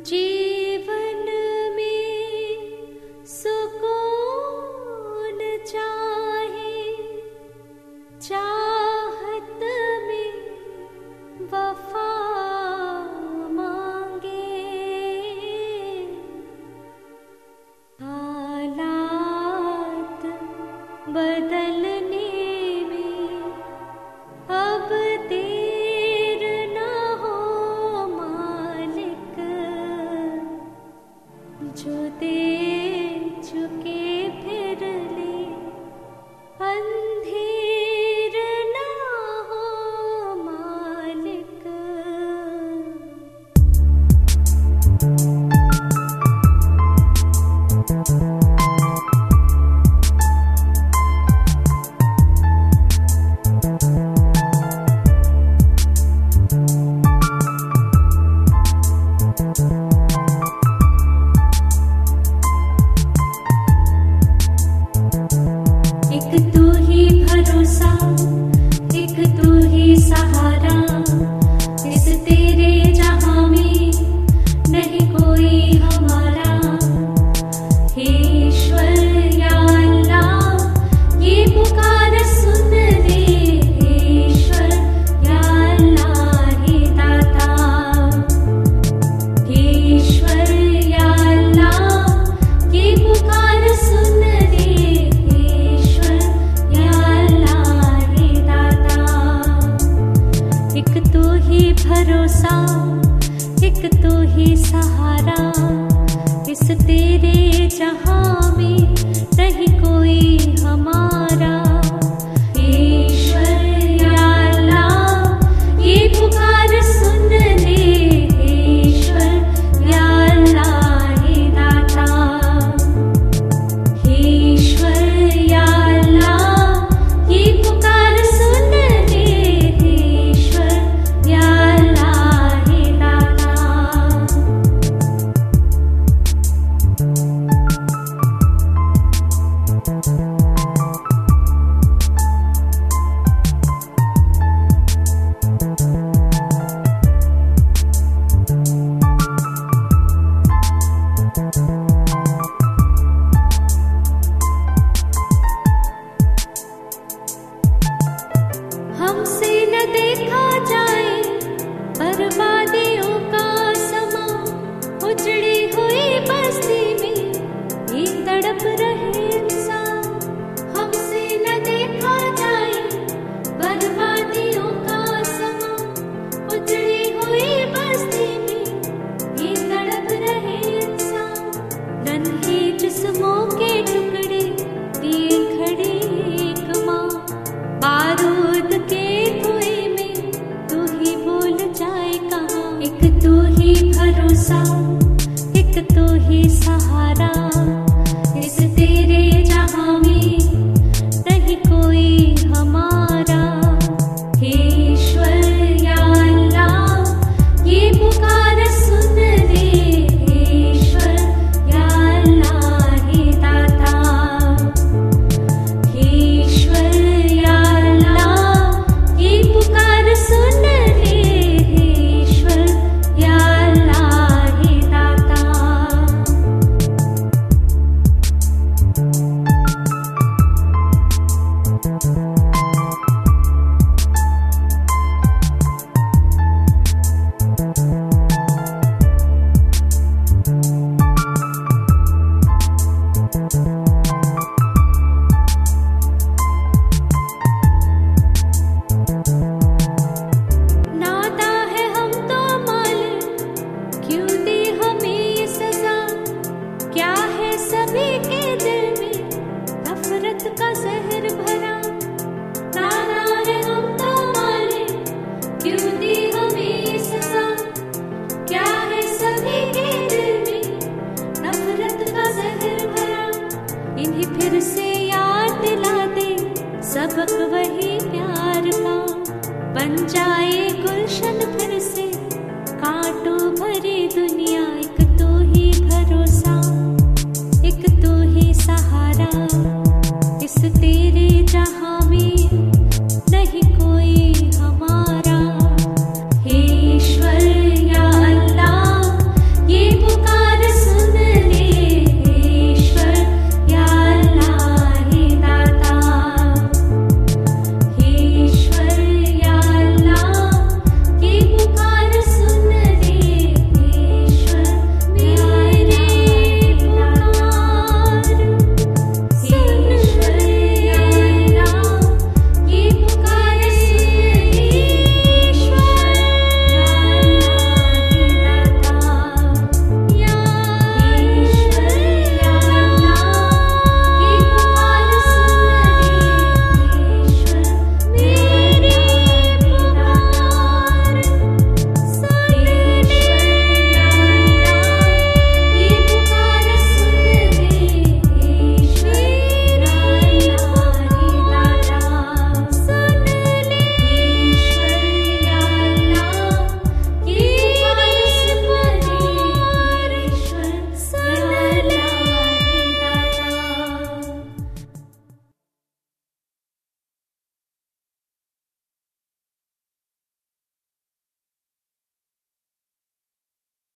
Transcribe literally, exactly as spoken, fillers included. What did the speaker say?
जीवन में सुकून चाहे, चाहत में वफा मांगे, हालात बदलने में अब देर न हो मालिक, जो दे चुके फिर ले अंधेर न हो मालिक। एक तू ही भरोसा, एक तू ही सहारा, इस तेरे जहां में नहीं कोई हमारा। हे ईश्वर या अल्लाह, ये पुकार सुन ले, हे ईश्वर या अल्लाह हे दाता। हे ईश्वर या अल्लाह, ये पुकार सुन ले, एक तू ही भरोसा, एक तू ही सहारा, इस तेरे जहां में नहीं कोई हमारा। ईश्वर या अल्लाह, ये पुकार सुन ले, ईश्वर या अल्लाह हे दाता। ईश्वर या अल्लाह, ये पुकार सुन ले, हमसे न देखा जाए बर्बादियों का समा, उजड़ी हुई बस्ती में ये तड़प रहे इंसान। हमसे न देखा जाए बर्बादियों का समा, उजड़ी हुई बस्ती में ये तड़प रहे इंसान। नन्हे जिस्मों के टुकड़े दिए खड़ी एक माँ, बारूद के धुएं में तू ही बोल जाए कहाँ। एक तू ही भरोसा, एक तू ही सहारा, इस तेरे जहां में नहीं कोई हमारा। हे ईश्वर या अल्लाह, ये पुकार सुन ले, ईश्वर या अल्लाह हे दाता। हे ईश्वर या अल्लाह, ये पुकार सुन ले, ईश्वर या अल्लाह हे दाता। नादा है हम तो मालिक, क्यों दी हमें ये सजा। क्या है सभी के दिल में नफरत का जहर भरा। नादा है हम तो मालिक, क्यों दी हमें ये सजा। क्या है सभी के दिल में नफरत का जहर भरा। इन्हें फिर से याद दिला दे सबक वही प्यार का, बन जाए गुलशन